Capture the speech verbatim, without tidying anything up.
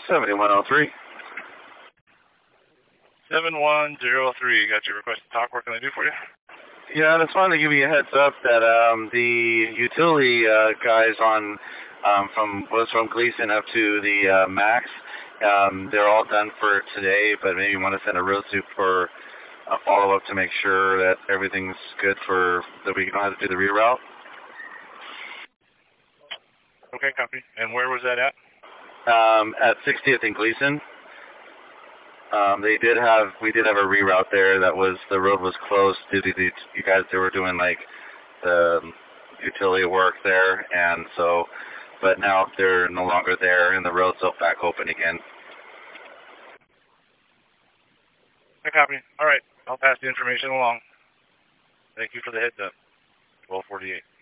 seventy-one oh three. seven one zero three. Got your request to talk. What can I do for you? Yeah, I just wanted to give you a heads up that um, the utility uh, guys on um, from was from Gleason up to the uh, Max, um, they're all done for today, but maybe you want to send a road soup for a follow-up to make sure that everything's good for that we don't have to do the reroute. Okay, copy. And where was that at? Um, at sixtieth and Gleason. Um, they did have, we did have a reroute there that was, the road was closed due to the, you guys, they were doing like the utility work there, and so, but now they're no longer there and the road's up back open again. I copy. All right, I'll pass the information along. Thank you for the heads up. twelve forty-eight.